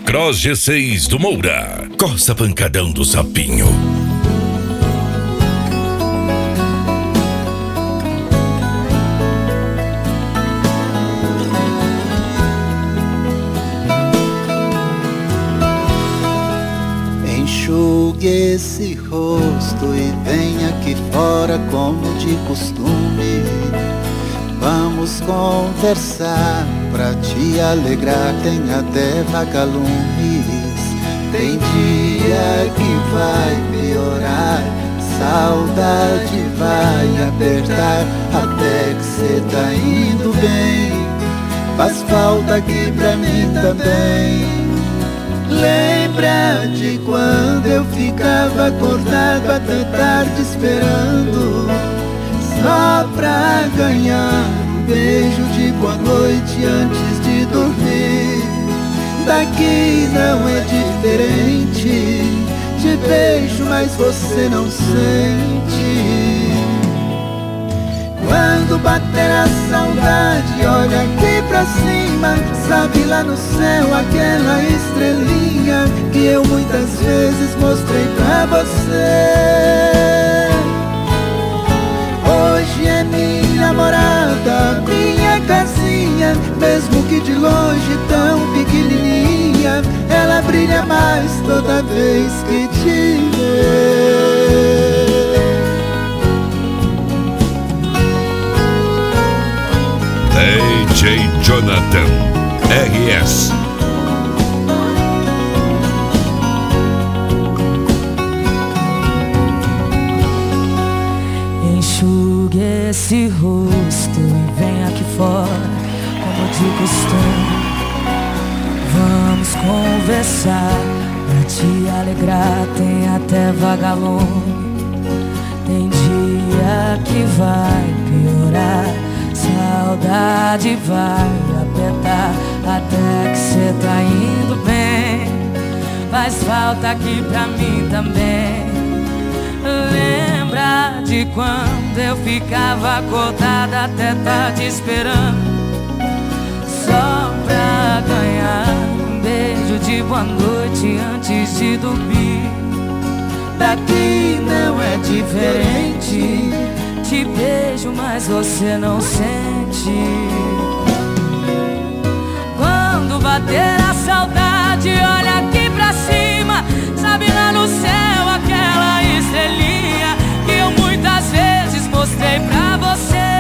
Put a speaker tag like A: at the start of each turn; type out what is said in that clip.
A: Motocross G6 do Moura. Costa Pancadão do Sapinho.
B: Enxugue esse rosto e vem aqui fora como de costume. Vamos conversar pra te alegrar, tem até vagalumes. Tem dia que vai piorar, saudade vai apertar, até que cê tá indo bem. Faz falta aqui pra mim também. Lembra de quando eu ficava acordado até tarde esperando, só pra ganhar um beijo de boa noite antes de dormir. Daqui não é diferente, te beijo mas você não sente. Quando bater a saudade, olha aqui pra cima, sabe lá no céu aquela estrelinha que eu muitas vezes mostrei pra você. Hoje é minha morada, minha casinha, mesmo que de longe tão pequenininha, ela brilha mais toda vez que te vê.
A: DJ Jonathan RS.
C: Enxugue esse rosto e vem aqui fora como de costume. Vamos conversar pra te alegrar, tem até vagalume. Tem dia que vai piorar, saudade vai apertar, até que cê tá indo bem. Faz falta aqui pra mim também. Lembra de quando eu ficava acordada até tarde esperando, só pra ganhar um beijo de boa noite antes de dormir. Daqui não é diferente, te beijo mas você não sente. Quando bater a saudade, olha aqui pra cima, sabe lá no céu aquela estrelinha que eu muitas vezes mostrei pra você.